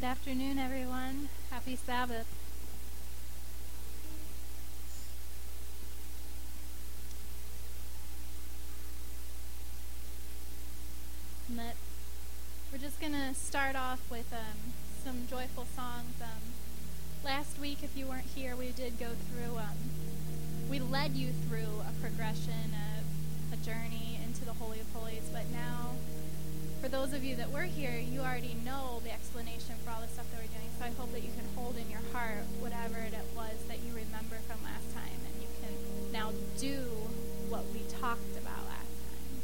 afternoon, everyone. Happy Sabbath. We're just going to start off with some joyful songs. Last week, if you weren't here, we did go through, we led you through a progression of a journey into the Holy of Holies, but now, for those of you that were here, you already know the explanation for all the stuff that we're doing, so I hope that you can hold in your heart whatever it was that you remember from last time, and you can now do what we talked about last time.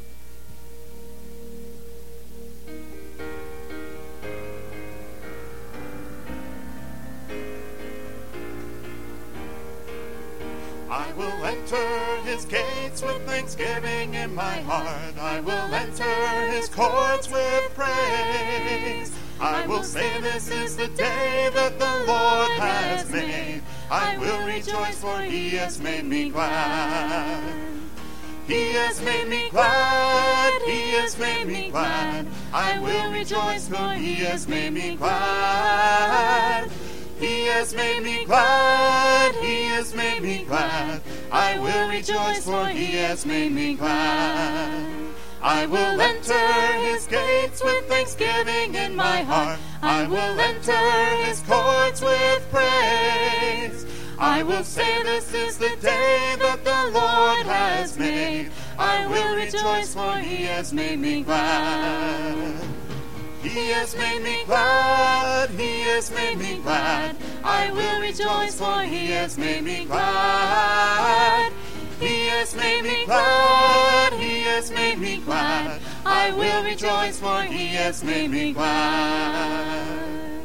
I will enter his gates with thanksgiving in my heart. I will enter his courts with praise. I will say this is the day that the Lord has made. I will rejoice, for he has made me glad. He has made me glad. He has made me glad. I will rejoice, for he has made me glad. He has made me glad, he has made me glad. I will rejoice, for he has made me glad. I will enter his gates with thanksgiving in my heart. I will enter his courts with praise. I will say this is the day that the Lord has made. I will rejoice, for he has made me glad. He has made me glad, he has made me glad. I will rejoice, for he has made me glad. He has made me glad, he has made me glad. I will rejoice, for he has made me glad.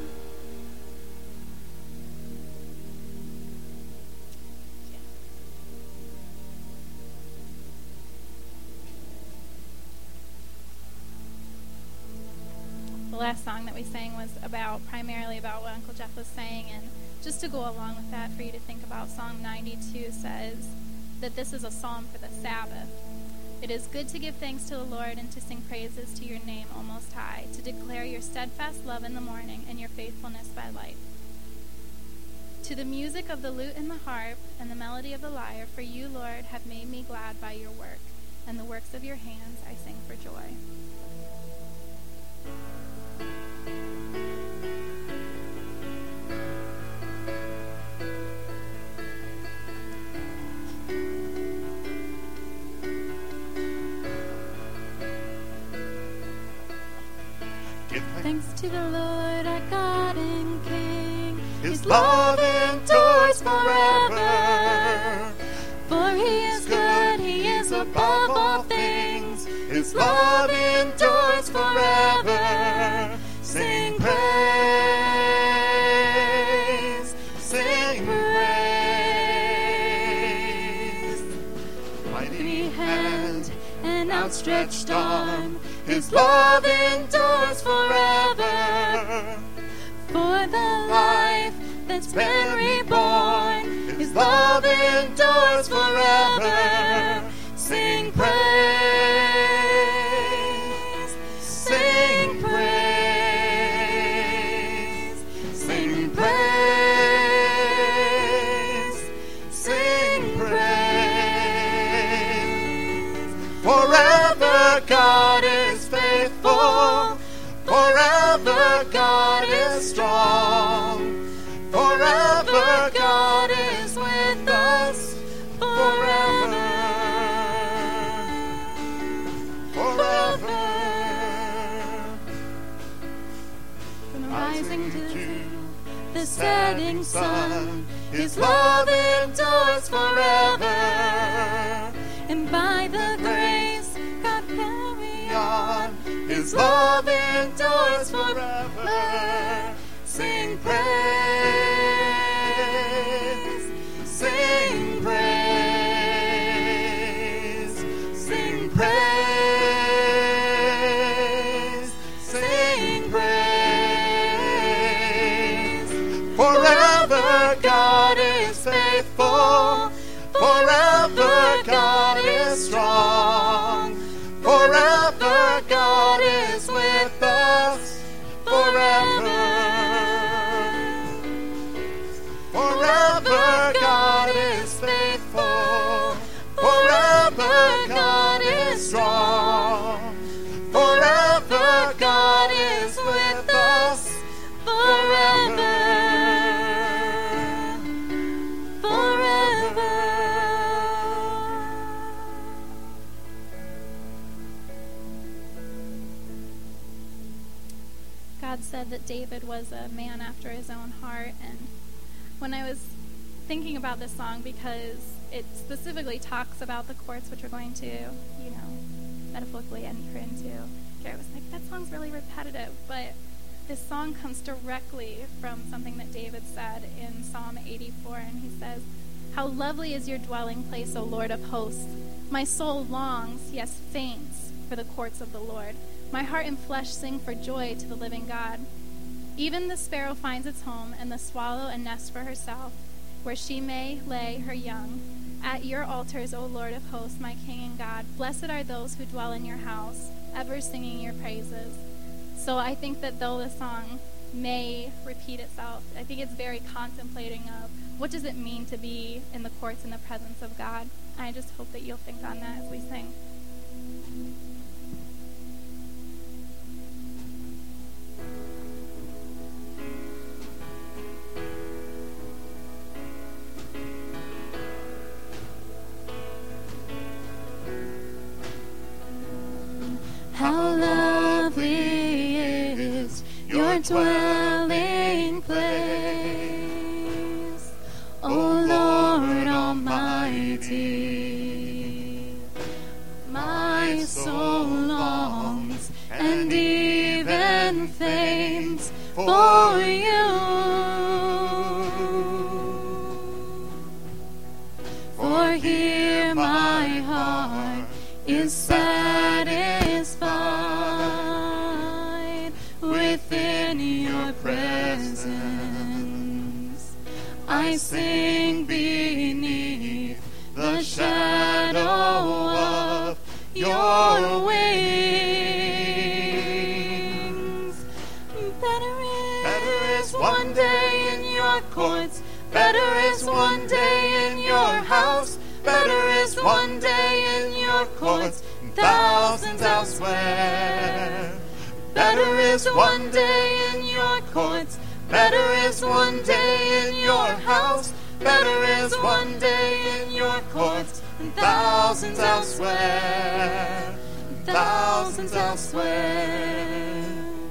The last song that we sang was primarily about what Uncle Jeff was saying, and just to go along with that, for you to think about, Psalm 92 says that this is a psalm for the Sabbath. It is good to give thanks to the Lord and to sing praises to your name, O Most High, to declare your steadfast love in the morning and your faithfulness by light. To the music of the lute and the harp and the melody of the lyre, for you, Lord, have made me glad by your work, and the works of your hands I sing for joy. Thanks to the Lord our God and King. His love endures forever. For he is good, he is above all things. His love endures forever. Sing praise, sing praise. Mighty hand and outstretched arm, his love endures forever. For the life that's been reborn, his love endures forever. Sing praise, sing praise, sing praise, sing praise. Forever God is faithful, forever God is strong, forever God is with us, forever, forever. from the rising to the setting sun, his love endures forever. and by the grace God carry on. His love endures forever. Sing praise, sing praise, sing praise, sing praise. Forever God is faithful, forever God is strong, forever God is with us, forever. is strong. Forever God is with us. Forever. Forever. God said that David was a man after his own heart, and when I was thinking about this song, because it specifically talks about the courts, which we're going to, metaphorically enter into, Garrett was like, that song's really repetitive, but this song comes directly from something that David said in Psalm 84, and he says, "How lovely is your dwelling place, O Lord of hosts. My soul longs, yes, faints, for the courts of the Lord. My heart and flesh sing for joy to the living God. Even the sparrow finds its home, and the swallow a nest for herself, where she may lay her young. At your altars, O Lord of hosts, my King and God, blessed are those who dwell in your house, ever singing your praises." So I think that though the song may repeat itself, I think it's very contemplating of what does it mean to be in the courts in the presence of God. I just hope that you'll think on that as we sing. How lovely is your dwelling place, O Lord Almighty. My soul longs and even faints for you. For here my heart is satisfied within your presence. I sing beneath the shadow of your wings. Better is one day in your courts. Better is one day in your house. Better is one day in your courts than thousands elsewhere. Better is one day in your courts. Better is one day in your house. Better is one day in your courts than thousands elsewhere. Thousands elsewhere.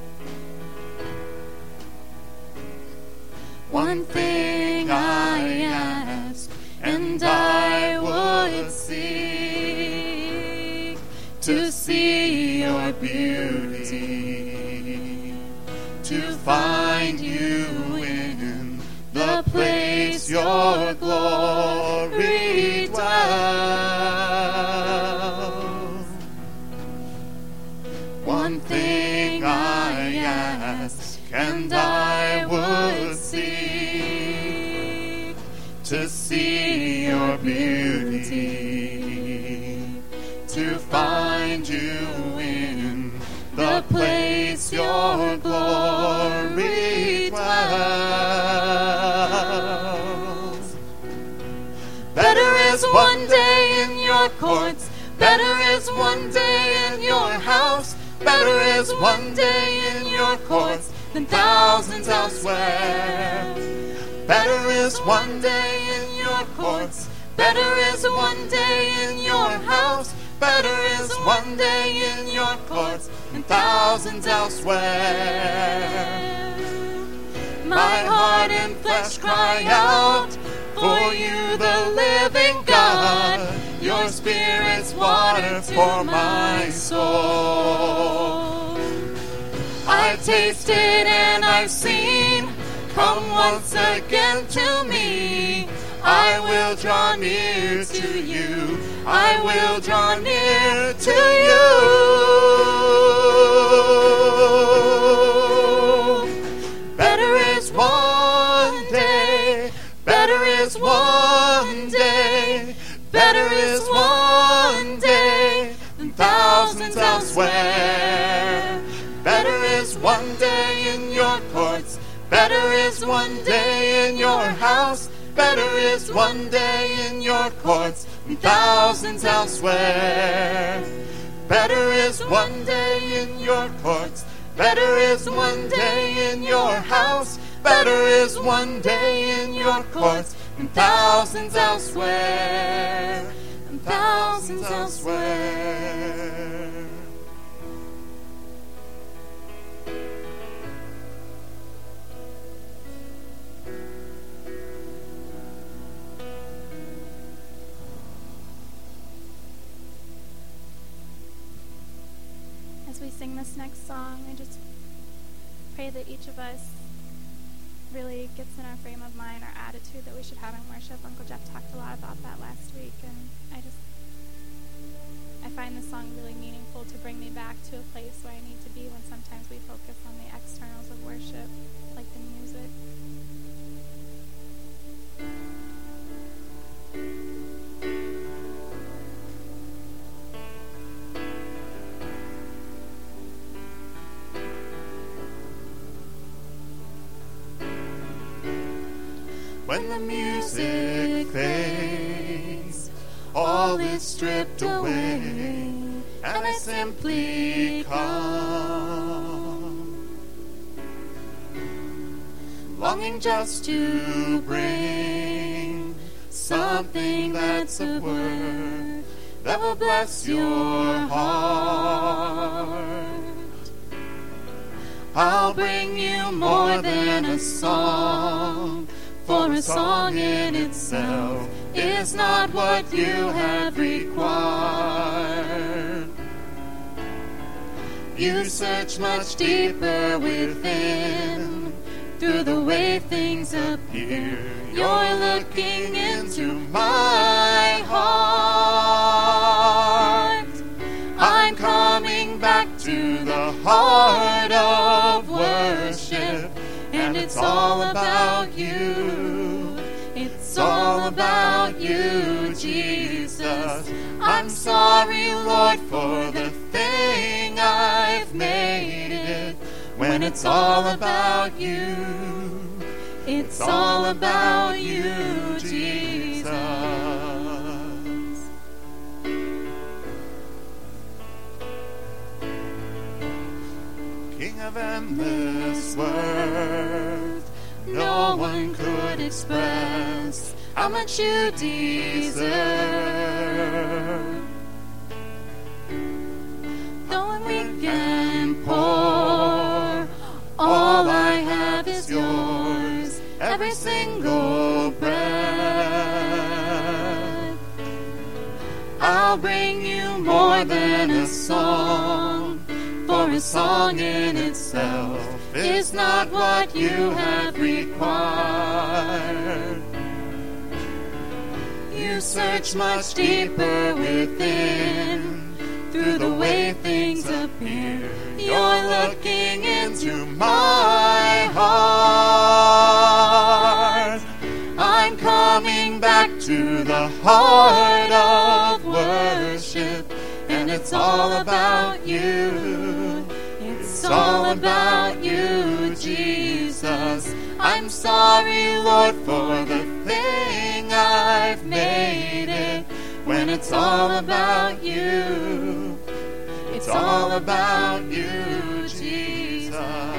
One thing I ask, and I would seek to see your beauty, to find you in the place your glory dwells. One thing I ask, and I would seek to see your beauty, to find you in the place your glory dwells. Better is one day in your courts. Better is one day in your house. Better is one day in your courts than thousands elsewhere. Better is one day in your courts. Better is one day in your house. Better is one day in your courts than thousands elsewhere. My heart and flesh cry out for you, the living God. Your Spirit's water for my soul. I've tasted and I've seen. Come once again to me. I will draw near to you. I will draw near to you. Better is one day. Better is one day. Better is one day than thousands elsewhere. Better is one day in your courts. Better is one day in your house. Better is one day in your courts than thousands elsewhere. Better is one day in your courts. Better is one day in your house. Better is one day in your courts than thousands elsewhere. And thousands elsewhere. As we sing this next song, I just pray that each of us really gets in our frame of mind, our attitude that we should have in worship. Uncle Jeff talked a lot about that last week, and I find this song really meaningful to bring me back to a place where I need to be when sometimes we focus on the externals of worship, like the music. When the music fades, all is stripped away, and I simply come, longing just to bring something that's a word that will bless your heart. I'll bring you more than a song, for a song in itself is not what you have required. You search much deeper within, through the way things appear. You're looking into my heart. I'm coming back to the heart of worship, and it's all about you. It's all about you, Jesus. I'm sorry, Lord, for the thing I've made it. When it's all about you, it's all about you, Jesus. King of endless worth, no one could express how much you deserve. Though we can pour, all I have is yours, every single breath. I'll bring you more than a song, for a song in itself is not what you have required. You search much deeper within, through the way things appear. You're looking into my heart. I'm coming back to the heart of worship, and it's all about you. It's all about you, Jesus. I'm sorry, Lord, for the thing I've made it. When it's all about you, it's all about you, Jesus.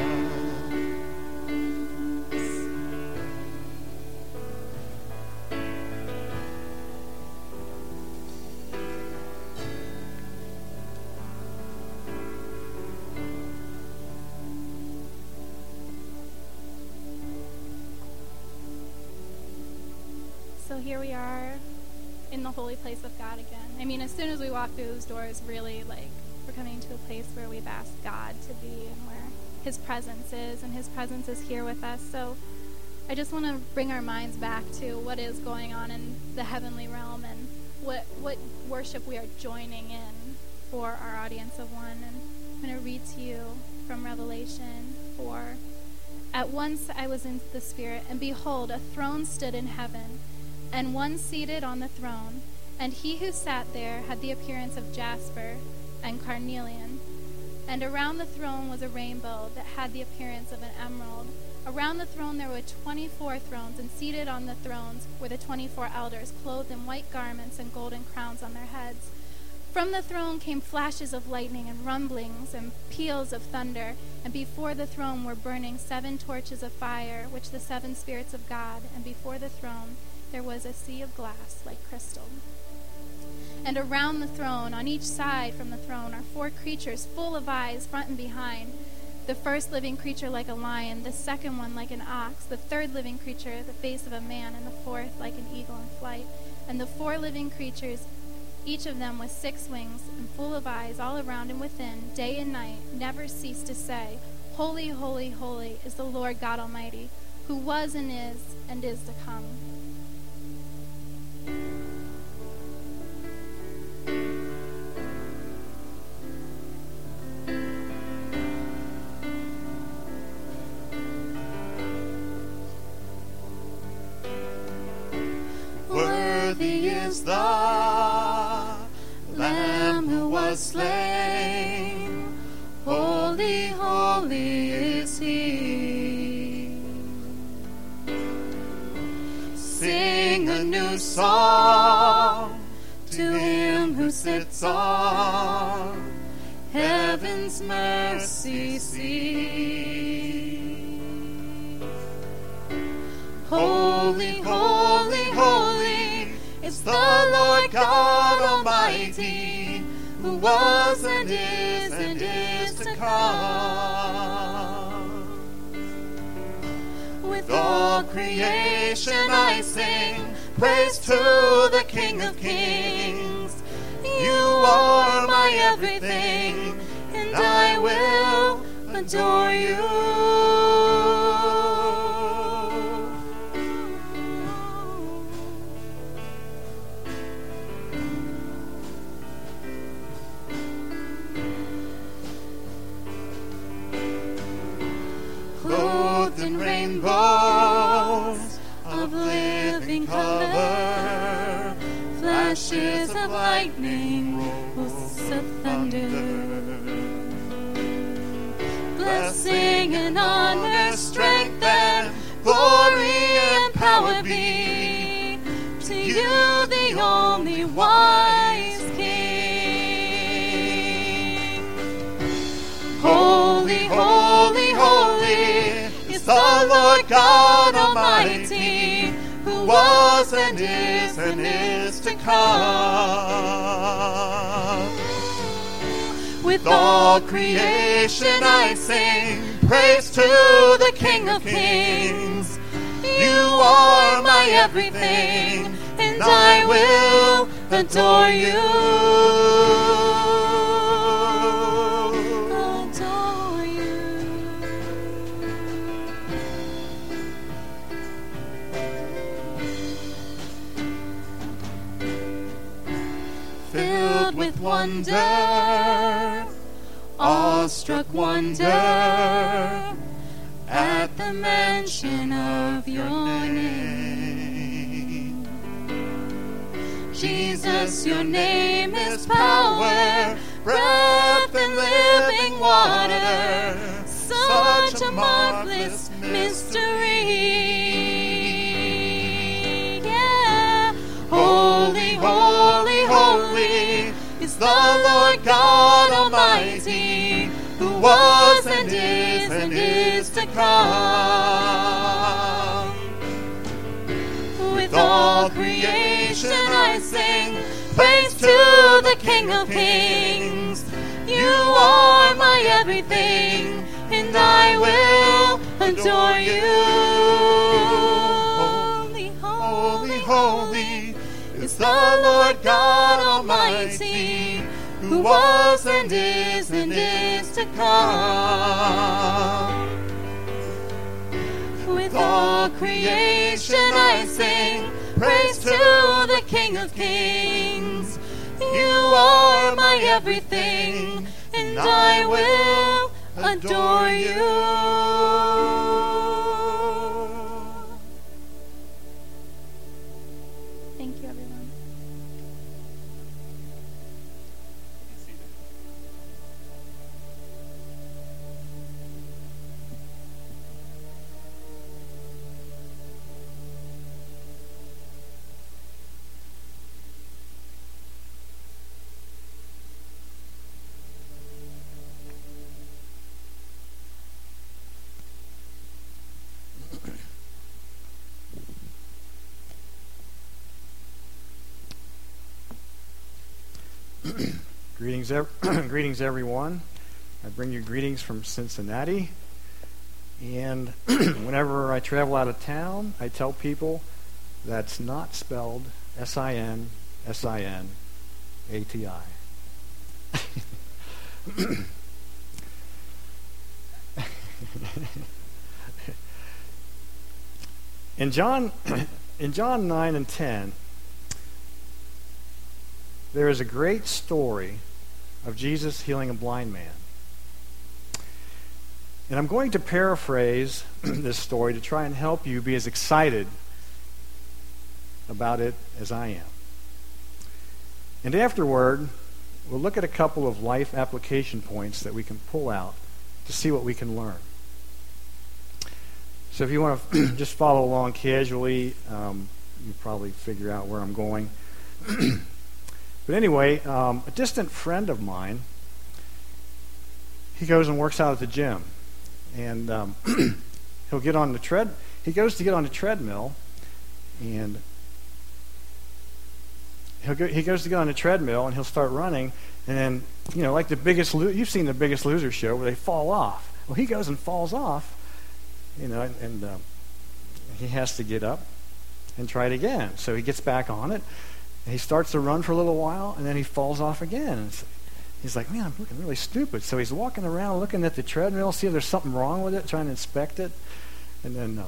So here we are in the holy place of God again. I mean, as soon as we walk through those doors, really, we're coming to a place where we've asked God to be and where His presence is, and His presence is here with us. So I just want to bring our minds back to what is going on in the heavenly realm and what worship we are joining in for our audience of one. And I'm going to read to you from Revelation 4. At once I was in the Spirit, and behold, a throne stood in heaven, and one seated on the throne, and he who sat there had the appearance of jasper and carnelian. And around the throne was a rainbow that had the appearance of an emerald. Around the throne there were 24 thrones, and seated on the thrones were the 24 elders, clothed in white garments and golden crowns on their heads. From the throne came flashes of lightning and rumblings and peals of thunder, and before the throne were burning 7 torches of fire, which the 7 spirits of God, and before the throne there was a sea of glass like crystal. And around the throne, on each side from the throne, are 4 creatures full of eyes, front and behind. The first living creature like a lion, the second one like an ox, the third living creature the face of a man, and the fourth like an eagle in flight. And the 4 living creatures, each of them with 6 wings and full of eyes all around and within, day and night, never cease to say, Holy, holy, holy is the Lord God Almighty, who was and is to come. Worthy is the Lamb who was slain. Holy, holy is he. Sing a new song to him who sits on heaven's mercy seat. Holy, holy, holy is the Lord God Almighty, who was and is to come. With all creation I sing praise to the King of Kings. You are my everything, and I will adore you. Clothed in rainbows of living color, flashes of lightning, rolls of thunder. Blessing and honor, strength and glory and power be to you, the only wise King. Holy, holy, holy is the Lord God Almighty, who was and is to come. With all creation I sing praise to the King of Kings. You are my everything, and I will adore you. Adore you. Filled with wonder, awestruck wonder, at the mention of your name. Jesus, your name is power, breath and living water, such a marvelous mystery. Yeah. Holy, holy, holy is the Lord God Almighty, who was and is to come. With all creation I sing praise to the King of Kings. You are my everything, and I will adore you. Holy, holy, holy is the Lord God Almighty, who was and is to come. With all creation I sing praise to the King of Kings. You are my everything, and I will adore you. Greetings, everyone. I bring you greetings from Cincinnati. And whenever I travel out of town, I tell people that's not spelled S-I-N-S-I-N-A-T-I. In John 9 and 10, there is a great story of Jesus healing a blind man. And I'm going to paraphrase this story to try and help you be as excited about it as I am. And afterward, we'll look at a couple of life application points that we can pull out to see what we can learn. So if you want to just follow along casually, you probably figure out where I'm going. But anyway, a distant friend of mine, he goes and works out at the gym. And he'll get on the he goes to get on the treadmill, and he goes to get on the treadmill, and he'll start running, and then, like you've seen The Biggest Loser show where they fall off. Well, he goes and falls off, and he has to get up and try it again. So he gets back on it, and he starts to run for a little while, and then he falls off again. And he's like, man, I'm looking really stupid. So he's walking around looking at the treadmill, see if there's something wrong with it, trying to inspect it. And then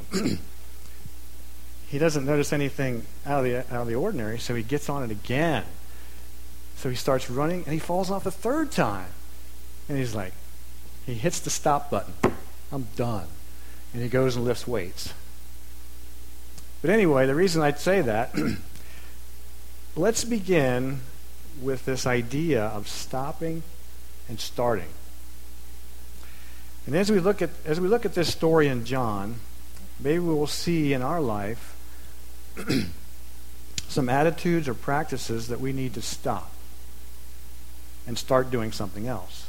he doesn't notice anything out of the ordinary, so he gets on it again. So he starts running, and he falls off a third time. And he's like, he hits the stop button. I'm done. And he goes and lifts weights. But anyway, the reason I'd say that, let's begin with this idea of stopping and starting. And as we look at this story in John, maybe we will see in our life some attitudes or practices that we need to stop and start doing something else.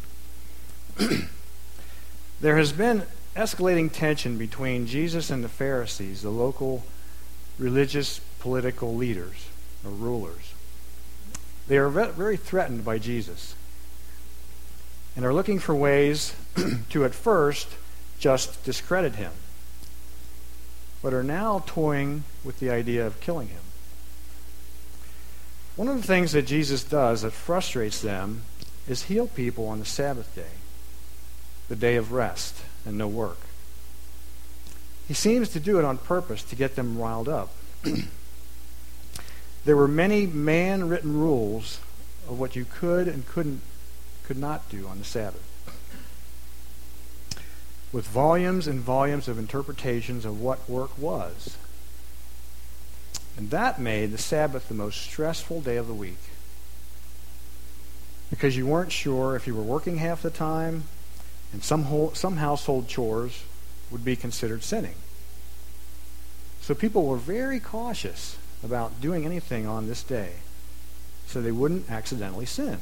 There has been escalating tension between Jesus and the Pharisees, the local religious political leaders or rulers. They are very threatened by Jesus and are looking for ways to at first just discredit him, but are now toying with the idea of killing him. One of the things that Jesus does that frustrates them is heal people on the Sabbath day, the day of rest and no work. He seems to do it on purpose to get them riled up. There were many man-written rules of what you could and could not do on the Sabbath, with volumes and volumes of interpretations of what work was. And that made the Sabbath the most stressful day of the week, because you weren't sure if you were working half the time, and some household chores would be considered sinning. So people were very cautious about doing anything on this day so they wouldn't accidentally sin.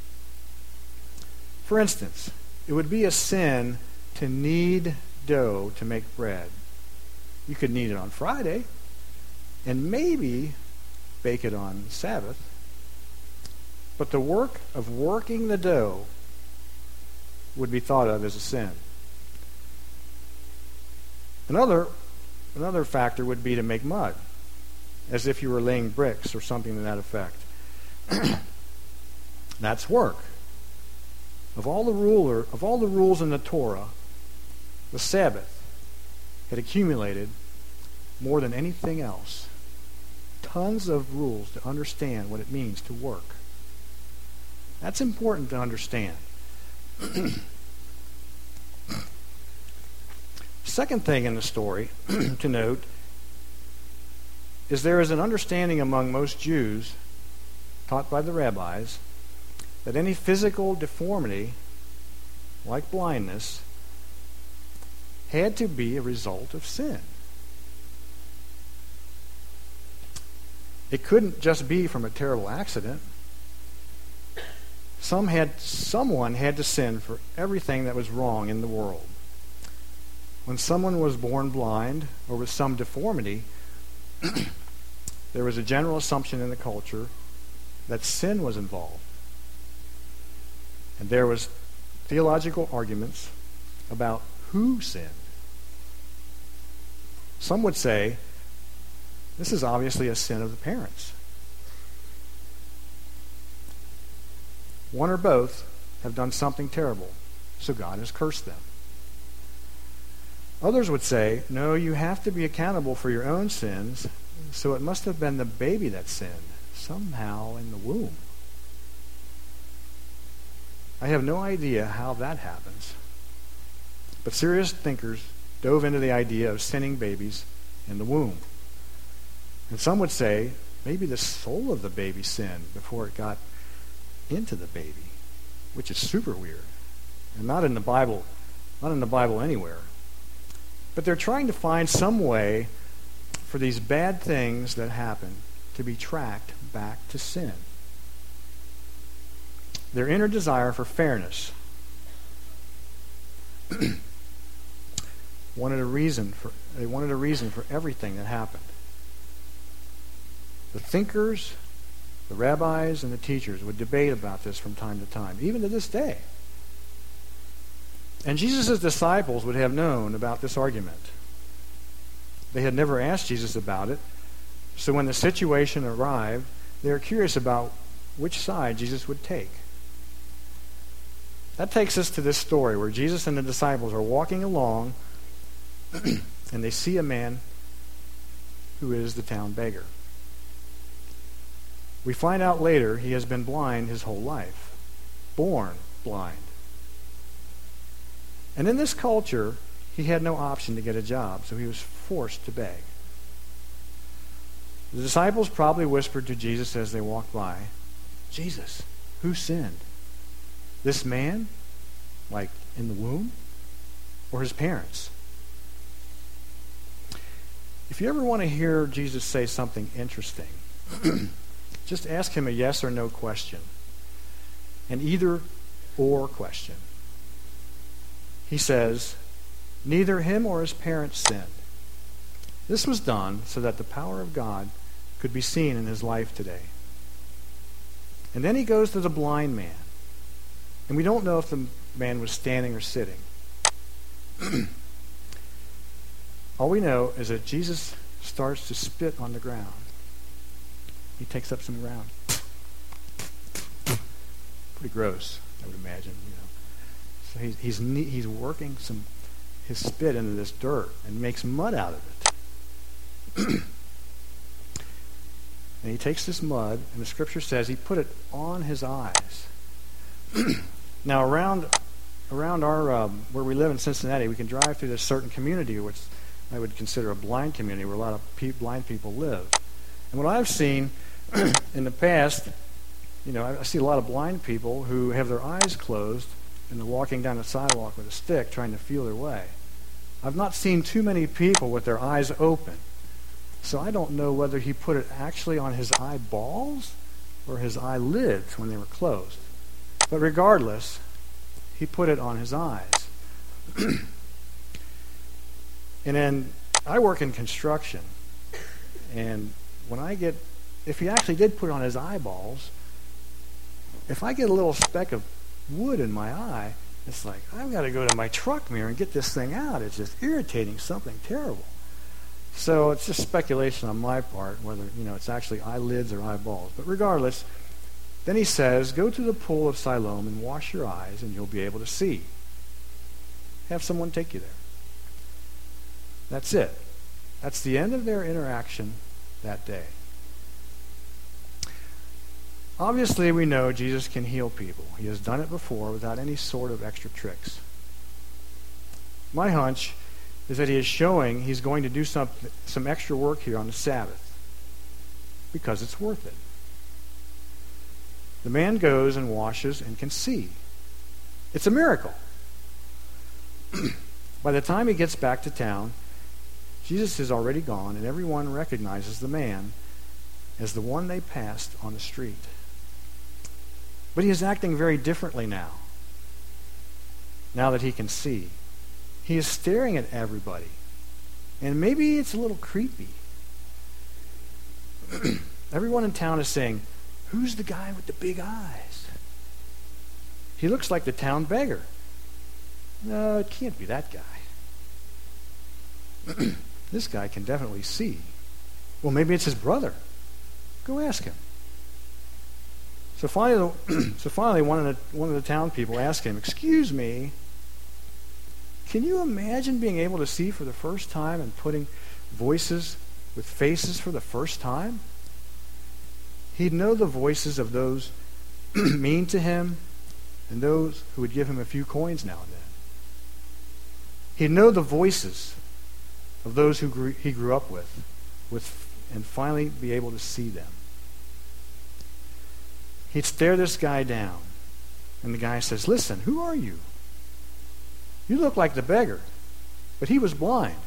For instance, it would be a sin to knead dough to make bread. You could knead it on Friday and maybe bake it on Sabbath, but the work of working the dough would be thought of as a sin. Another factor would be to make mud, as if you were laying bricks or something to that effect. That's work. Of all the rules in the Torah, the Sabbath had accumulated more than anything else. Tons of rules to understand what it means to work. That's important to understand. Second thing in the story to note is there is an understanding among most Jews, taught by the rabbis, that any physical deformity, like blindness, had to be a result of sin. It couldn't just be from a terrible accident. Someone had to sin for everything that was wrong in the world. When someone was born blind or with some deformity, there was a general assumption in the culture that sin was involved. And there was theological arguments about who sinned. Some would say, this is obviously a sin of the parents. One or both have done something terrible, so God has cursed them. Others would say, no, you have to be accountable for your own sins, so it must have been the baby that sinned, somehow in the womb. I have no idea how that happens, but serious thinkers dove into the idea of sinning babies in the womb. And some would say, maybe the soul of the baby sinned before it got into the baby, which is super weird, and not in the Bible anywhere. But they're trying to find some way for these bad things that happen to be tracked back to sin. Their inner desire for fairness wanted a reason for everything that happened. The thinkers, the rabbis, and the teachers would debate about this from time to time, even to this day. And Jesus' disciples would have known about this argument. They had never asked Jesus about it, so when the situation arrived, they were curious about which side Jesus would take. That takes us to this story where Jesus and the disciples are walking along and they see a man who is the town beggar. We find out later he has been blind his whole life, born blind. And in this culture, he had no option to get a job, so he was forced to beg. The disciples probably whispered to Jesus as they walked by, Jesus, who sinned? This man, like in the womb, or his parents? If you ever want to hear Jesus say something interesting, just ask him a yes or no question, an either or question. He says, neither him or his parents sinned. This was done so that the power of God could be seen in his life today. And then he goes to the blind man. And we don't know if the man was standing or sitting. All we know is that Jesus starts to spit on the ground. He takes up some ground. Pretty gross, I would imagine. So he's working his spit into this dirt and makes mud out of it. And he takes this mud, and the scripture says he put it on his eyes. Now, around our where we live in Cincinnati, we can drive through this certain community, which I would consider a blind community, where a lot of blind people live. And what I've seen in the past, I see a lot of blind people who have their eyes closed and they're walking down the sidewalk with a stick trying to feel their way. I've not seen too many people with their eyes open. So I don't know whether he put it actually on his eyeballs or his eyelids when they were closed. But regardless, he put it on his eyes. And then I work in construction. And if he actually did put it on his eyeballs, if I get a little speck of wood in my eye, it's like, I've got to go to my truck mirror and get this thing out. It's just irritating, something terrible. So it's just speculation on my part whether, it's actually eyelids or eyeballs. But regardless, then he says, go to the pool of Siloam and wash your eyes and you'll be able to see. Have someone take you there. That's it. That's the end of their interaction that day. Obviously, we know Jesus can heal people. He has done it before without any sort of extra tricks. My hunch is that he is showing he's going to do some extra work here on the Sabbath because it's worth it. The man goes and washes and can see. It's a miracle. By the time he gets back to town, Jesus is already gone, and everyone recognizes the man as the one they passed on the street. But he is acting very differently now that he can see. He is staring at everybody. And maybe it's a little creepy. Everyone in town is saying, who's the guy with the big eyes? He looks like the town beggar. No, it can't be that guy. This guy can definitely see. Well, maybe it's his brother. Go ask him. So finally, one of the town people asked him, "Excuse me, can you imagine being able to see for the first time and putting voices with faces for the first time?" He'd know the voices of those mean to him and those who would give him a few coins now and then. He'd know the voices of those he grew up with, and finally be able to see them. He'd stare this guy down, and the guy says, "Listen, who are you? You look like the beggar, but he was blind."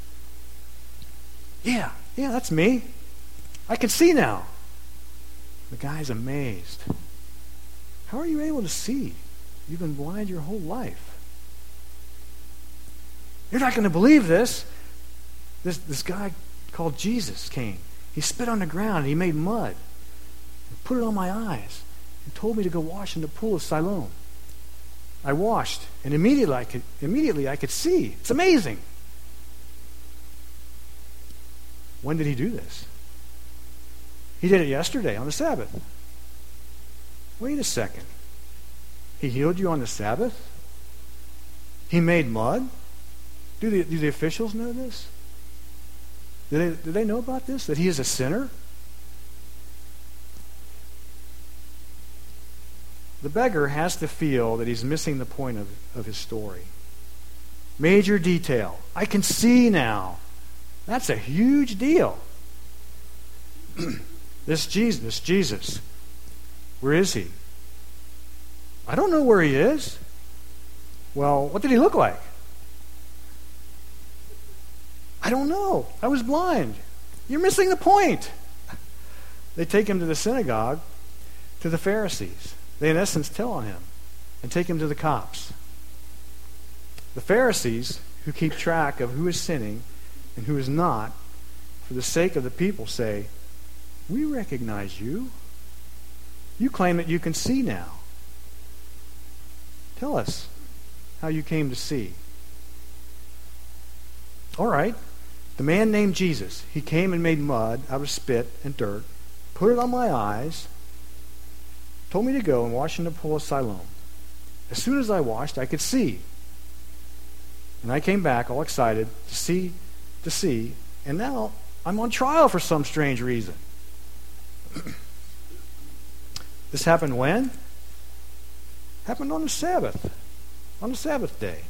Yeah, that's me. I can see now." The guy's amazed. "How are you able to see? You've been blind your whole life." "You're not going to believe this. This guy called Jesus came. He spit on the ground and he made mud and put it on my eyes and told me to go wash in the pool of Siloam. I washed, and immediately I could see. It's amazing." When did he do this? He did it yesterday on the Sabbath. Wait a second. He healed you on the Sabbath? He made mud? Do the officials know this? Do they know about this? That he is a sinner? The beggar has to feel that he's missing the point of his story. Major detail. I can see now. That's a huge deal. This Jesus, where is he? I don't know where he is. Well, what did he look like? I don't know. I was blind. You're missing the point. They take him to the synagogue, to the Pharisees. They, in essence, tell on him and take him to the cops. The Pharisees, who keep track of who is sinning and who is not, for the sake of the people, say, "We recognize you. You claim that you can see now. Tell us how you came to see." All right. The man named Jesus, he came and made mud out of spit and dirt, put it on my eyes, told me to go and wash in the pool of Siloam. As soon as I washed, I could see. And I came back all excited to see, and now I'm on trial for some strange reason. This happened when? Happened on the Sabbath day.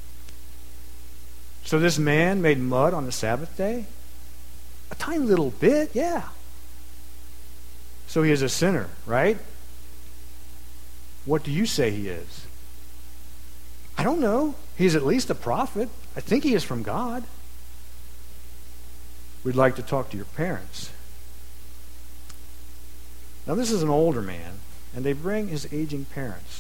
So this man made mud on the Sabbath day? A tiny little bit, yeah. So he is a sinner, right? What do you say he is? I don't know. He's at least a prophet. I think he is from God. We'd like to talk to your parents. Now this is an older man, and they bring his aging parents.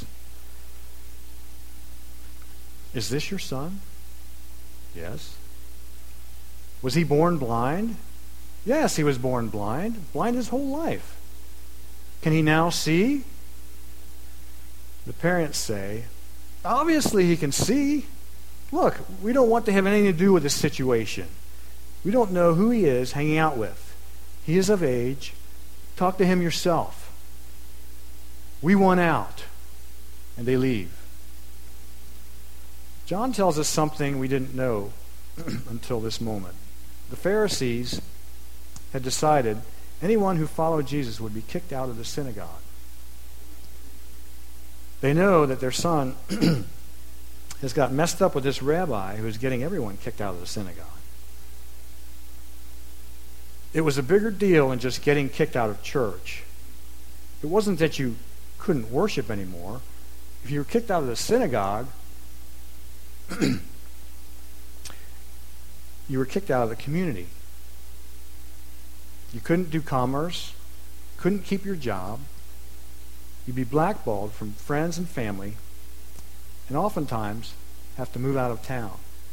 Is this your son? Yes. Was he born blind? Yes, he was born blind his whole life. Can he now see? The parents say, obviously he can see. Look, we don't want to have anything to do with this situation. We don't know who he is hanging out with. He is of age. Talk to him yourself. We want out. And they leave. John tells us something we didn't know until this moment. The Pharisees had decided anyone who followed Jesus would be kicked out of the synagogue. They know that their son has got messed up with this rabbi who is getting everyone kicked out of the synagogue. It was a bigger deal than just getting kicked out of church. It wasn't that you couldn't worship anymore. If you were kicked out of the synagogue, you were kicked out of the community. You couldn't do commerce, couldn't keep your job. You'd be blackballed from friends and family, and oftentimes have to move out of town.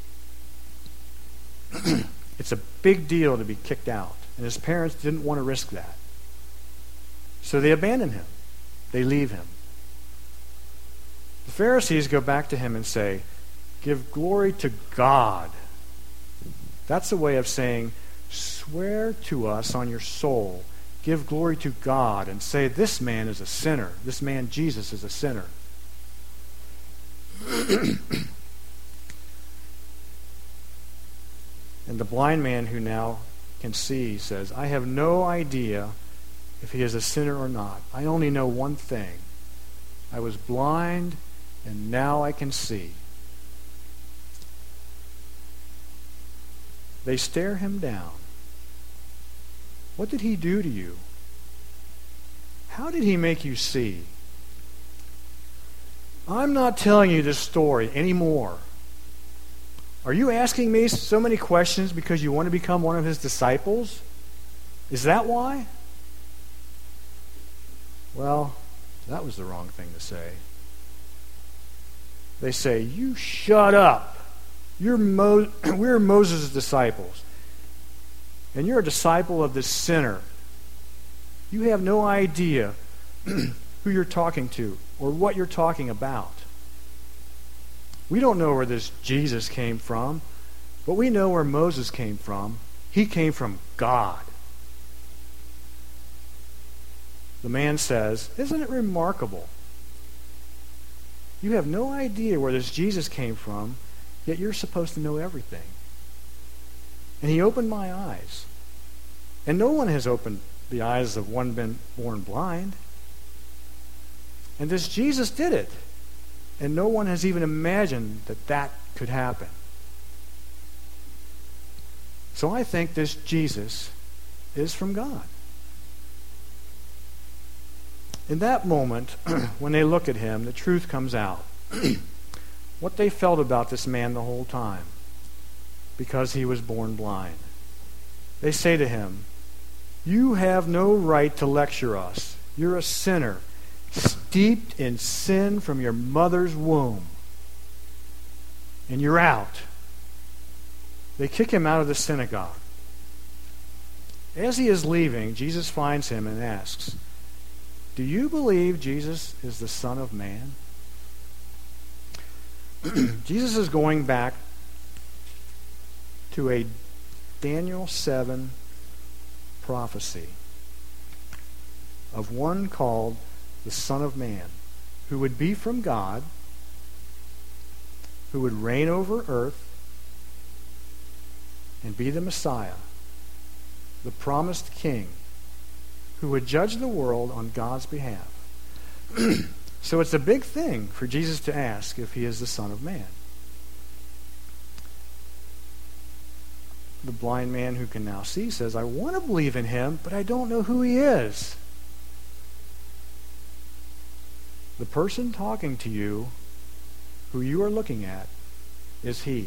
It's a big deal to be kicked out, and his parents didn't want to risk that. So they abandon him. They leave him. Pharisees go back to him and say, "Give glory to God." That's a way of saying, swear to us on your soul. Give glory to God and say, this man is a sinner. This man, Jesus, is a sinner. And the blind man who now can see says, I have no idea if he is a sinner or not. I only know one thing. I was blind, and now I can see. They stare him down. What did he do to you? How did he make you see? I'm not telling you this story anymore. Are you asking me so many questions because you want to become one of his disciples? Is that why? Well, that was the wrong thing to say. They say, you shut up. We're Moses' disciples. And you're a disciple of this sinner. You have no idea who you're talking to or what you're talking about. We don't know where this Jesus came from, but we know where Moses came from. He came from God. The man says, isn't it remarkable? You have no idea where this Jesus came from, yet you're supposed to know everything. And he opened my eyes. And no one has opened the eyes of one been born blind. And this Jesus did it. And no one has even imagined that that could happen. So I think this Jesus is from God. In that moment, when they look at him, the truth comes out. What they felt about this man the whole time, because he was born blind. They say to him, you have no right to lecture us. You're a sinner, steeped in sin from your mother's womb. And you're out. They kick him out of the synagogue. As he is leaving, Jesus finds him and asks, do you believe Jesus is the Son of Man? Jesus is going back to a Daniel 7 prophecy of one called the Son of Man, who would be from God, who would reign over earth and be the Messiah, the promised King, who would judge the world on God's behalf. So it's a big thing for Jesus to ask if he is the Son of Man. The blind man who can now see says, I want to believe in him, but I don't know who he is. The person talking to you, who you are looking at, is he.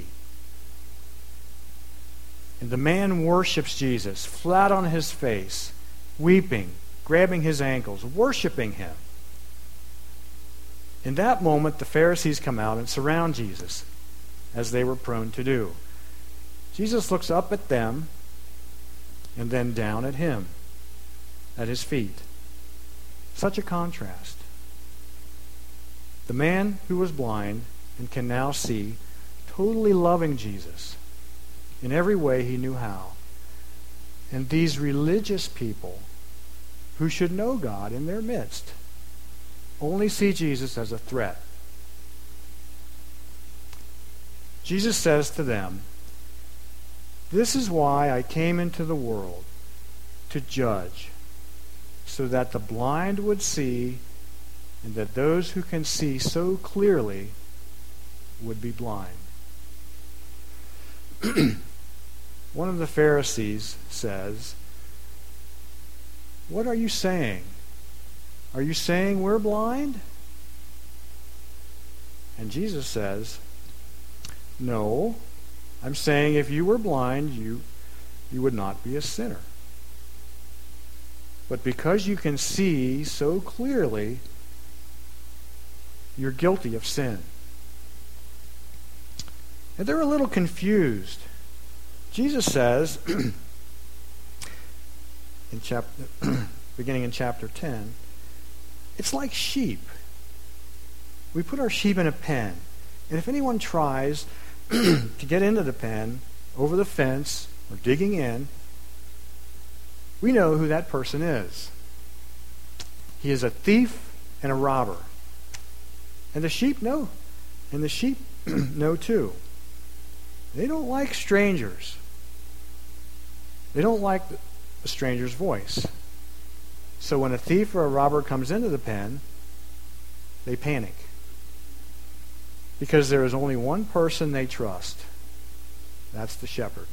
And the man worships Jesus, flat on his face, weeping, grabbing his ankles, worshiping him. In that moment, the Pharisees come out and surround Jesus, as they were prone to do. Jesus looks up at them and then down at him, at his feet. Such a contrast. The man who was blind and can now see, totally loving Jesus in every way he knew how. And these religious people who should know God in their midst only see Jesus as a threat. Jesus says to them, this is why I came into the world, to judge, so that the blind would see, and that those who can see so clearly would be blind. One of the Pharisees says, what are you saying? Are you saying we're blind? And Jesus says, no, I'm saying if you were blind, you would not be a sinner. But because you can see so clearly, you're guilty of sin. And they're a little confused. Jesus says, beginning in chapter 10, it's like sheep we put our sheep in a pen. And if anyone tries to get into the pen, over the fence, or digging in, we know who that person is. He is a thief and a robber. And the sheep know. And the sheep know too. They don't like strangers. They don't like a stranger's voice. So when a thief or a robber comes into the pen, they panic. Because there is only one person they trust. That's the shepherd.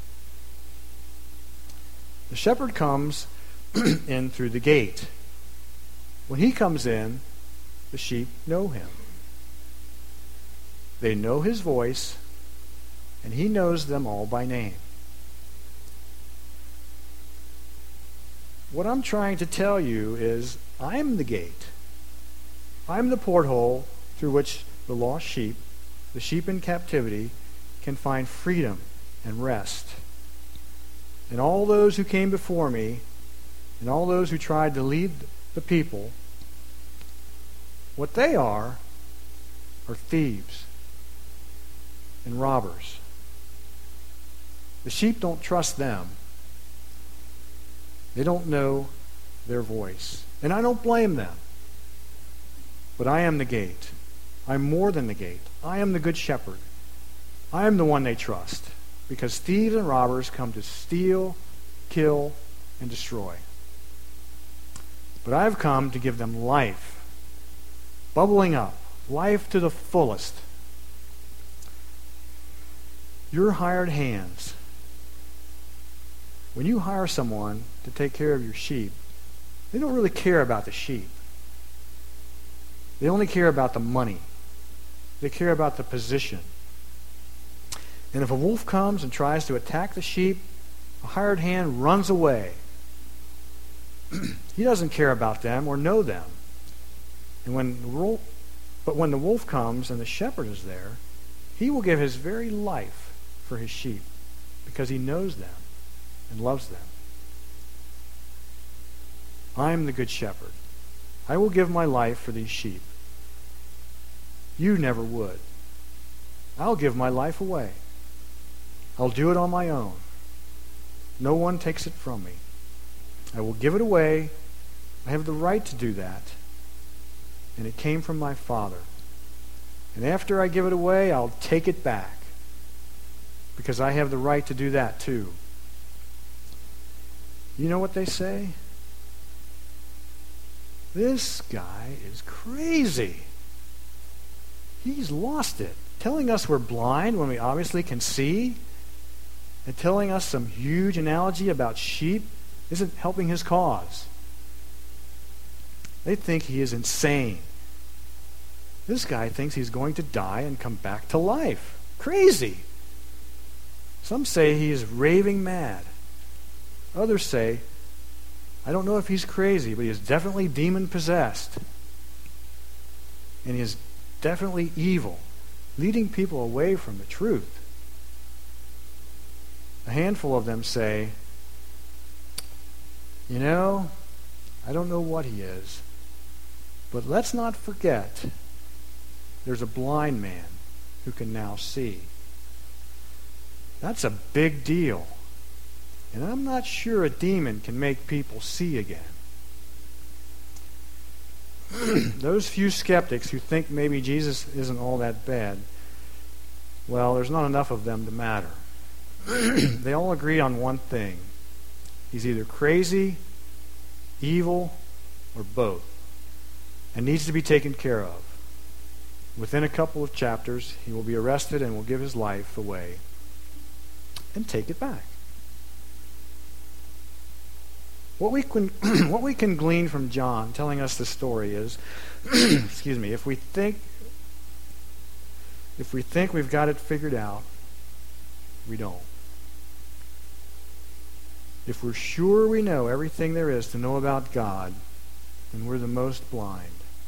The shepherd comes in through the gate. When he comes in, the sheep know him. They know his voice, and he knows them all by name. What I'm trying to tell you is, I'm the gate. I'm the porthole through which the lost sheep, the sheep in captivity, can find freedom and rest. And all those who came before me, and all those who tried to lead the people, what they are thieves and robbers. The sheep don't trust them. They don't know their voice. And I don't blame them. But I am the gate. I'm more than the gate. I am the good shepherd. I am the one they trust. Because thieves and robbers come to steal, kill, and destroy. But I've come to give them life. Bubbling up. Life to the fullest. Your hired hands. When you hire someone to take care of your sheep, they don't really care about the sheep. They only care about the money. They care about the position. And if a wolf comes and tries to attack the sheep, a hired hand runs away. He doesn't care about them or know them. And when the wolf comes and the shepherd is there, he will give his very life for his sheep because he knows them and loves them. I am the good shepherd. I will give my life for these sheep. You never would. I'll give my life away. I'll do it on my own. No one takes it from me. I will give it away. I have the right to do that. And it came from my Father. And after I give it away, I'll take it back. Because I have the right to do that too. You know what they say? This guy is crazy. He's lost it. Telling us we're blind when we obviously can see, and telling us some huge analogy about sheep isn't helping his cause. They think he is insane. This guy thinks he's going to die and come back to life. Crazy. Some say he is raving mad. Others say, I don't know if he's crazy, but he is definitely demon-possessed. And he is definitely evil, leading people away from the truth. A handful of them say, you know, I don't know what he is, but let's not forget there's a blind man who can now see. That's a big deal. And I'm not sure a demon can make people see again. Those few skeptics who think maybe Jesus isn't all that bad, well, there's not enough of them to matter. They all agree on one thing. He's either crazy, evil, or both, and needs to be taken care of. Within a couple of chapters, he will be arrested and will give his life away and take it back. What we can glean from John telling us the story is, excuse me, if we think we've got it figured out, we don't. If we're sure we know everything there is to know about God, then we're the most blind.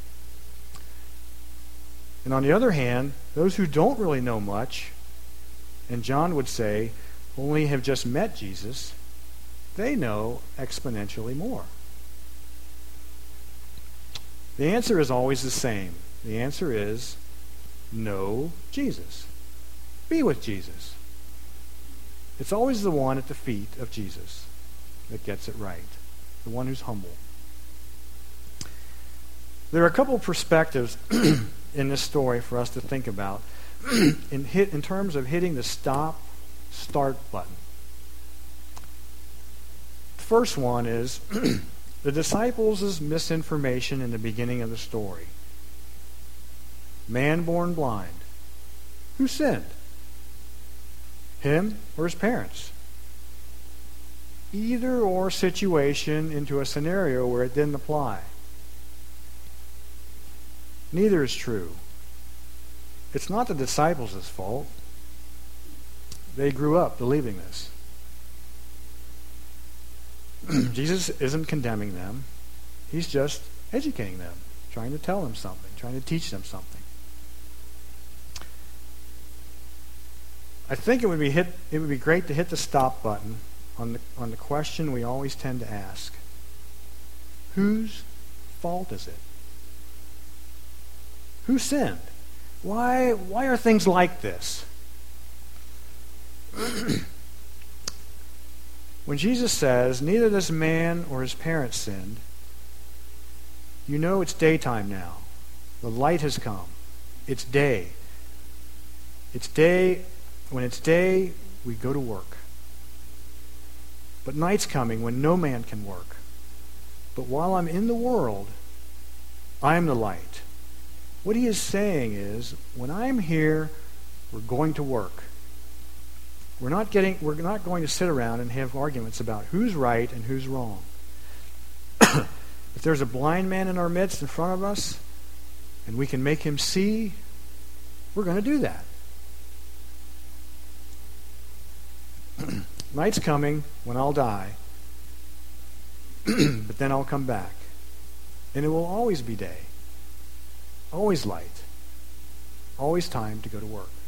And on the other hand, those who don't really know much, and John would say, only have just met Jesus, they know exponentially more. The answer is always the same. The answer is know Jesus. Be with Jesus. It's always the one at the feet of Jesus that gets it right, the one who's humble. There are a couple of perspectives in this story for us to think about in terms of hitting the start button. The first one is the disciples' misinformation in the beginning of the story. Man born blind. Who sinned? Him or his parents? Either or situation into a scenario where it didn't apply. Neither is true. It's not the disciples' fault. They grew up believing this. Jesus isn't condemning them. He's just educating them, trying to tell them something, trying to teach them something. I think it would be great to hit the stop button on the question we always tend to ask. Whose fault is it? Who sinned? Why are things like this? When Jesus says, neither this man or his parents sinned, you know it's daytime now. The light has come. It's day. It's day. When it's day, we go to work. But night's coming when no man can work. But while I'm in the world, I am the light. What he is saying is, when I'm here, we're going to work. We're not going to sit around and have arguments about who's right and who's wrong. If there's a blind man in our midst in front of us, and we can make him see, we're going to do that. Night's coming when I'll die, but then I'll come back. And it will always be day. Always light. Always time to go to work.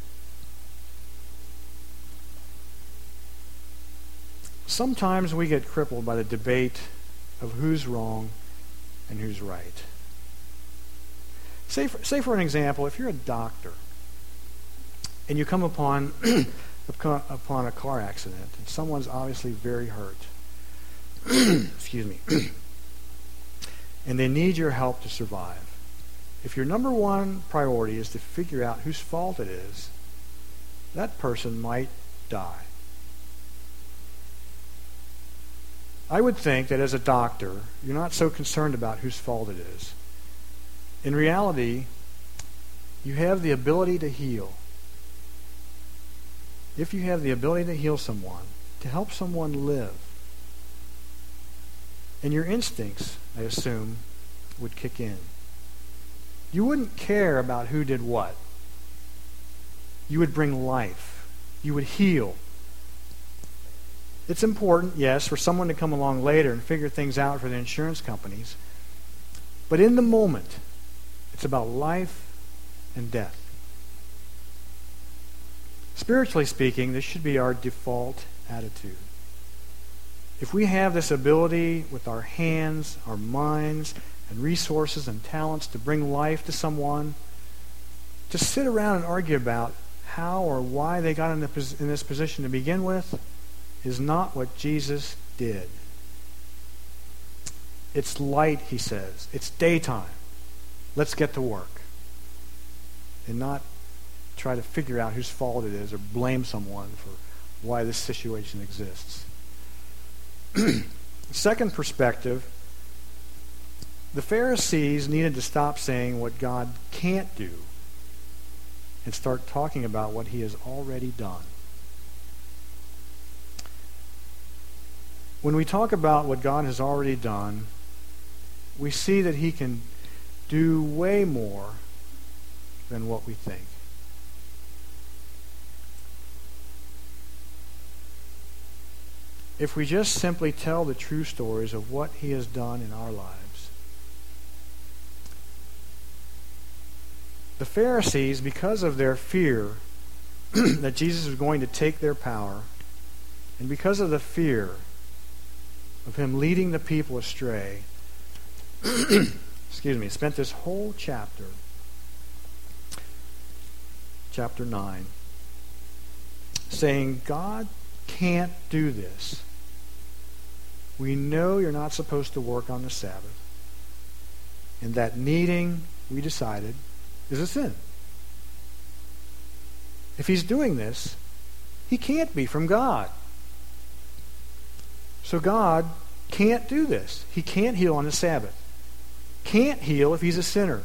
Sometimes we get crippled by the debate of who's wrong and who's right. Say for an example, if you're a doctor and you come upon a car accident and someone's obviously very hurt, excuse me, and they need your help to survive. If your number one priority is to figure out whose fault it is, that person might die. I would think that as a doctor, you're not so concerned about whose fault it is. In reality, you have the ability to heal. If you have the ability to heal someone, to help someone live, and your instincts, I assume, would kick in. You wouldn't care about who did what. You would bring life. You would heal. It's important, yes, for someone to come along later and figure things out for the insurance companies. But in the moment, it's about life and death. Spiritually speaking, this should be our default attitude. If we have this ability with our hands, our minds, and resources and talents to bring life to someone, to sit around and argue about how or why they got in this position to begin with is not what Jesus did. It's light, he says. It's daytime. Let's get to work. And not try to figure out whose fault it is or blame someone for why this situation exists. Second perspective, the Pharisees needed to stop saying what God can't do and start talking about what he has already done. When we talk about what God has already done, we see that he can do way more than what we think. If we just simply tell the true stories of what he has done in our lives. The Pharisees, because of their fear that Jesus was going to take their power, and because of the fear of him leading the people astray, spent this whole chapter chapter 9, saying, God can't do this. We know you're not supposed to work on the Sabbath. And that kneading, we decided, is a sin. If he's doing this, he can't be from God. So God can't do this. He can't heal on the Sabbath. Can't heal if he's a sinner.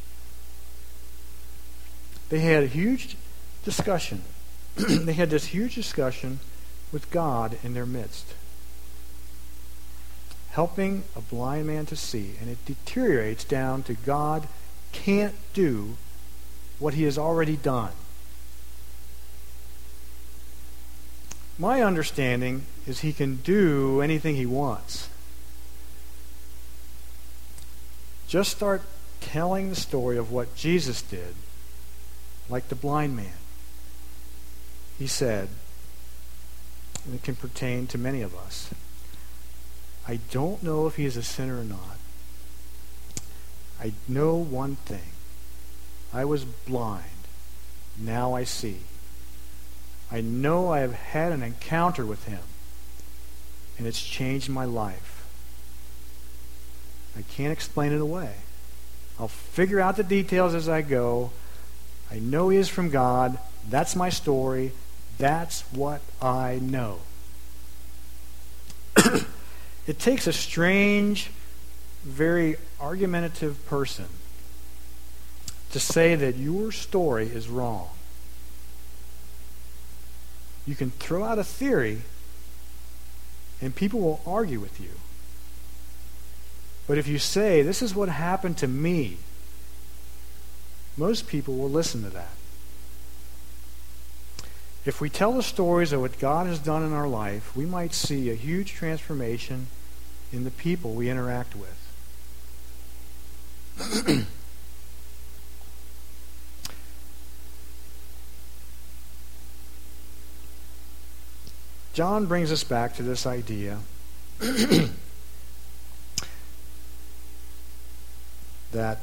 They had a huge discussion. They had this huge discussion with God in their midst. Helping a blind man to see. And it deteriorates down to God can't do what he has already done. My understanding is he can do anything he wants. Just start telling the story of what Jesus did, like the blind man. He said, and it can pertain to many of us, I don't know if he is a sinner or not. I know one thing. I was blind. Now I see. I know I have had an encounter with him, and it's changed my life. I can't explain it away. I'll figure out the details as I go. I know he is from God. That's my story. That's what I know. It takes a strange, very argumentative person to say that your story is wrong. You can throw out a theory and people will argue with you. But if you say, this is what happened to me, most people will listen to that. If we tell the stories of what God has done in our life, we might see a huge transformation in the people we interact with. John brings us back to this idea that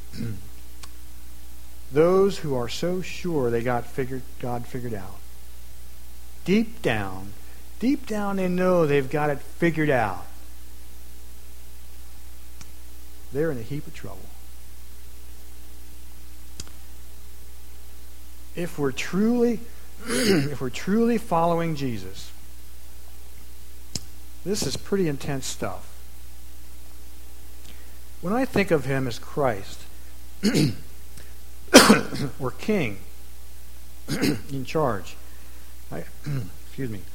those who are so sure they got God figured out, deep down they know they've got it figured out. They're in a heap of trouble. If we're truly following Jesus, this is pretty intense stuff. When I think of him as Christ or King in charge, excuse me.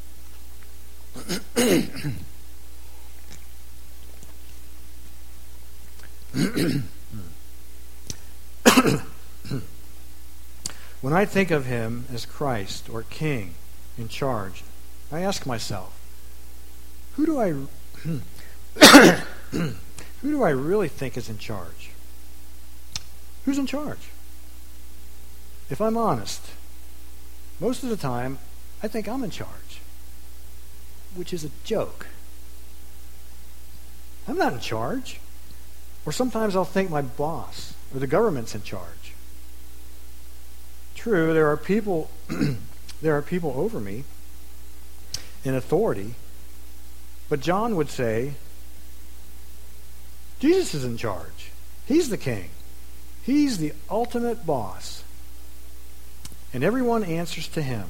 When I think of him as Christ or King in charge, I ask myself, who do I really think is in charge? Who's in charge? If I'm honest, most of the time, I think I'm in charge, which is a joke. I'm not in charge. Or sometimes I'll think my boss or the government's in charge. True, there are people over me in authority, but John would say, Jesus is in charge. He's the king. He's the ultimate boss. And everyone answers to him.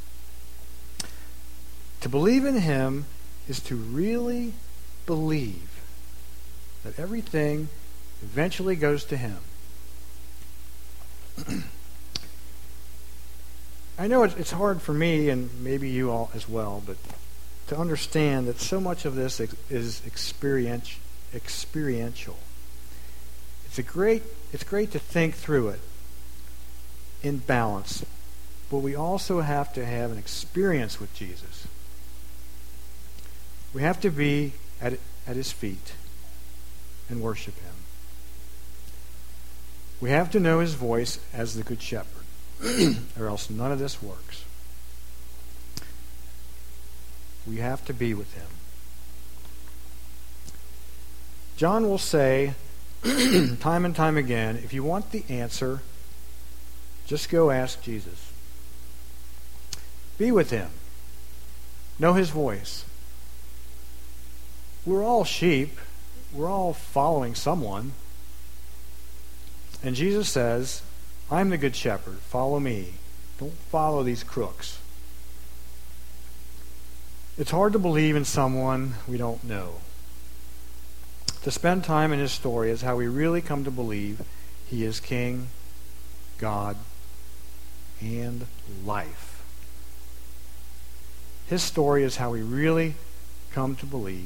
To believe in him is to really believe that everything eventually goes to him. I know it's hard for me, and maybe you all as well, but to understand that so much of this is experiential. It's great to think through it in balance, but we also have to have an experience with Jesus. We have to be at his feet and worship him. We have to know his voice as the Good Shepherd, or else none of this works. We have to be with him. John will say time and time again, if you want the answer, Just go ask Jesus. Be with him. Know his voice. We're all sheep. We're all following someone. And Jesus says, I'm the good shepherd. Follow me. Don't follow these crooks. It's hard to believe in someone we don't know. To spend time in his story is how we really come to believe he is King, God, and life. His story is how we really come to believe.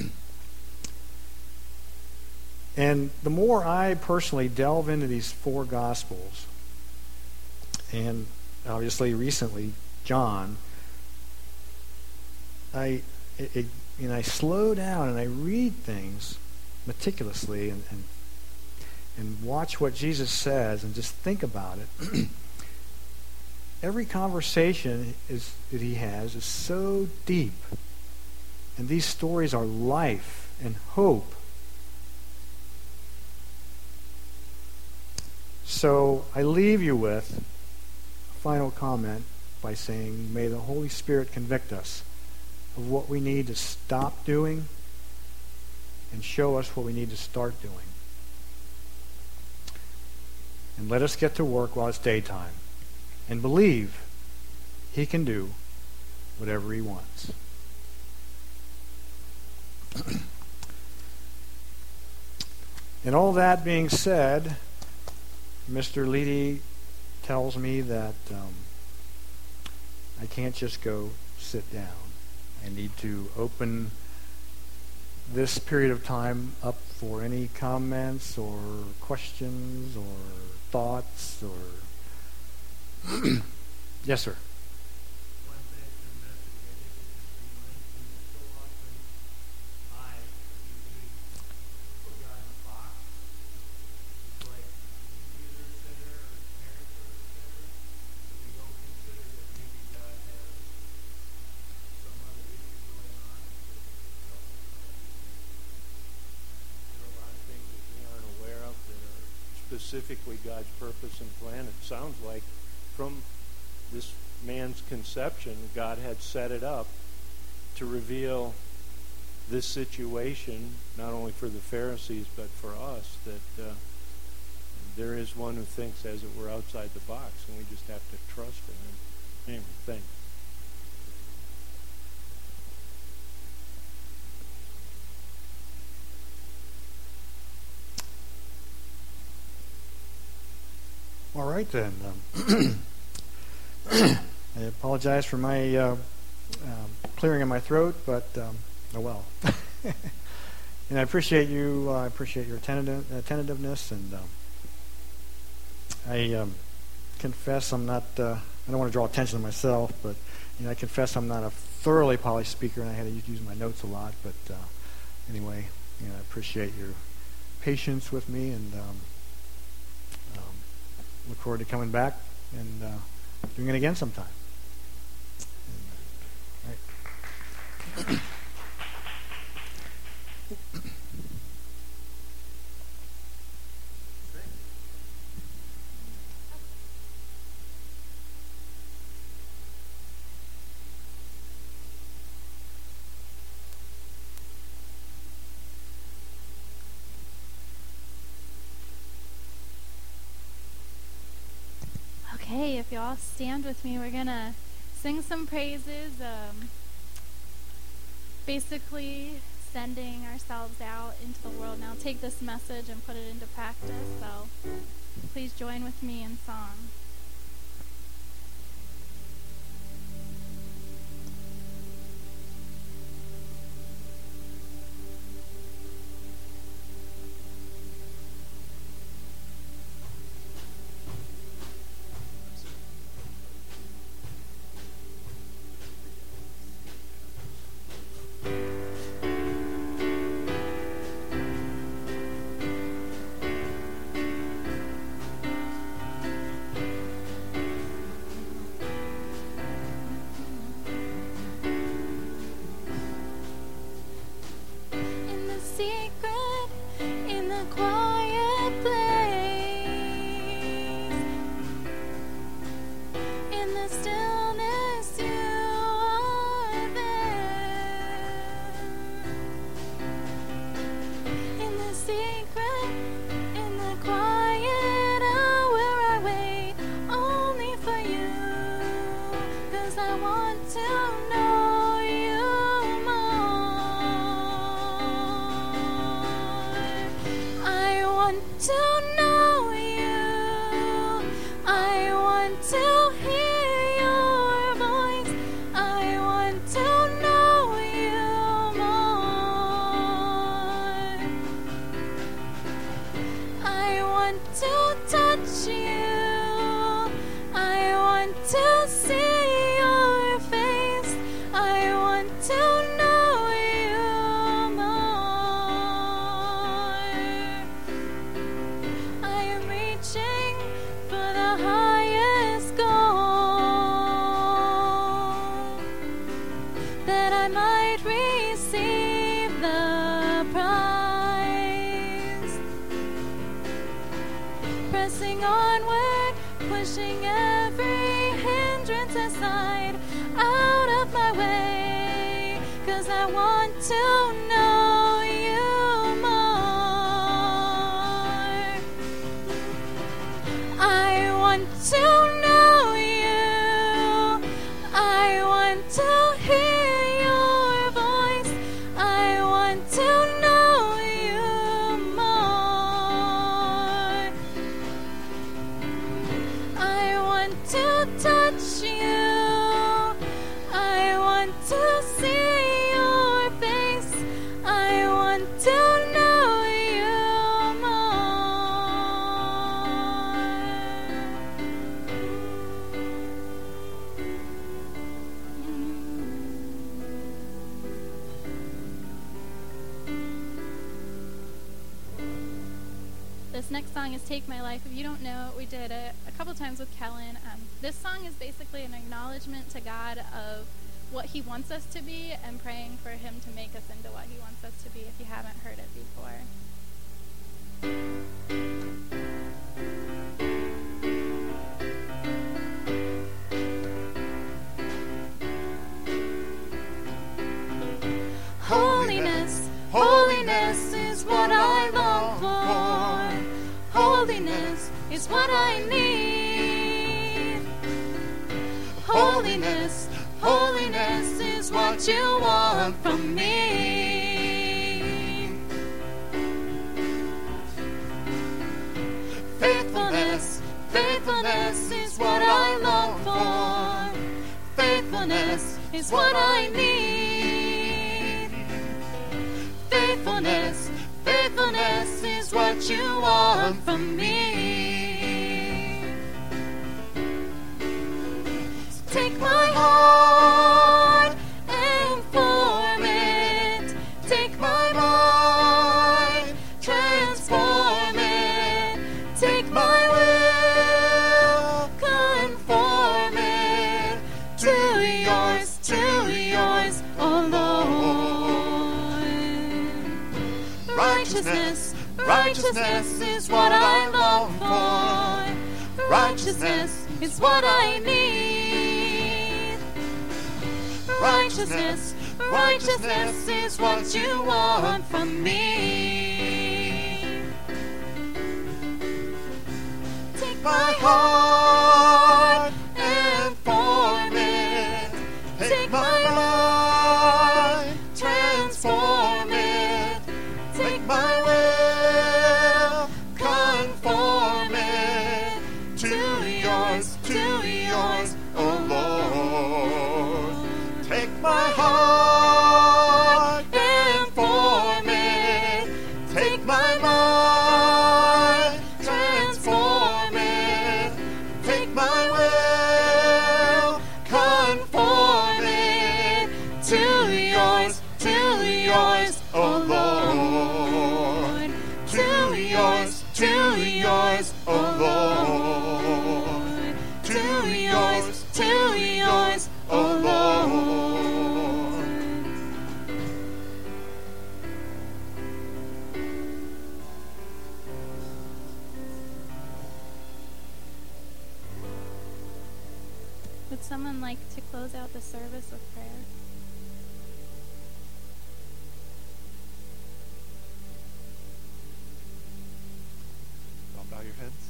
And the more I personally delve into these four Gospels, and obviously recently John, I slow down and I read things meticulously and watch what Jesus says and just think about it. Every conversation that he has is so deep. And these stories are life and hope. So I leave you with a final comment by saying, may the Holy Spirit convict us of what we need to stop doing and show us what we need to start doing. And let us get to work while it's daytime and believe he can do whatever he wants. And all that being said, Mr. Leedy tells me that I can't just go sit down. I need to open this period of time up for any comments or questions or thoughts or... Yes, sir. Specifically God's purpose and plan. It sounds like from this man's conception, God had set it up to reveal this situation, not only for the Pharisees, but for us, that there is one who thinks as it were outside the box, and we just have to trust him. Anyway, thanks. All right, then. I apologize for my clearing in my throat, but oh well. And I appreciate you. I appreciate your attentiveness, and I confess I'm not. I don't want to draw attention to myself, but I confess I'm not a thoroughly polished speaker, and I had to use my notes a lot. But anyway, I appreciate your patience with me, and look forward to coming back and doing it again sometime. All right. Okay, if y'all stand with me, we're going to sing some praises, basically sending ourselves out into the world. Now take this message and put it into practice, so please join with me in song. want to hear your voice. I want to know you more. I want to touch you. I want to see your face. I want to know you more. I am reaching for the highest goal, that I might receive the prize. Pressing onward, pushing every hindrance aside, out of my way, 'cause I want to know you more. I want to know you. I want to hear your voice. I want to know you more. I want to touch you. I want to see your face. I want to know you more. This next song is Take My Life. If you don't know, we did it a couple times with Kellen. This song is basically an acknowledgement to God of what he wants us to be and praying for him to make us into what he wants us to be, if you haven't heard it before. Holiness, holiness is what I long for. Holiness is what I need. Holiness, holiness is what you want from me. Faithfulness, faithfulness is what I long for. Faithfulness is what I need. Faithfulness, faithfulness is what you want from me. Take my heart and form it. Take my mind, transform it. Take my will, conform it to yours, oh Lord. Righteousness, righteousness is what I long for. Righteousness is what I need. Righteousness, righteousness is what you want from me. Take my heart and form it. Take my mind, transform it. Take my will, conform it to yours, oh Lord. Take my heart and form it. Take my mind, transform it. Take my will, conform it to yours, oh Lord. To yours, oh Lord. To yours, oh Lord. Would someone like to close out the service with prayer? I'll bow your heads.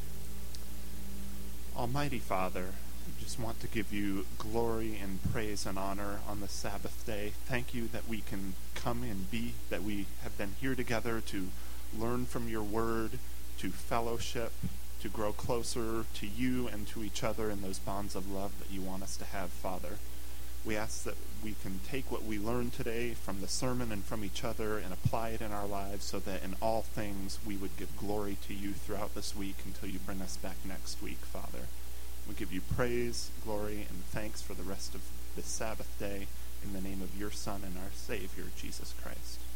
Almighty Father, we just want to give you glory and praise and honor on the Sabbath day. Thank you that we can come and be, that we have been here together to learn from your word, to fellowship, to grow closer to you and to each other in those bonds of love that you want us to have, Father. We ask that we can take what we learned today from the sermon and from each other and apply it in our lives so that in all things we would give glory to you throughout this week until you bring us back next week, Father. We give you praise, glory, and thanks for the rest of this Sabbath day in the name of your Son and our Savior, Jesus Christ.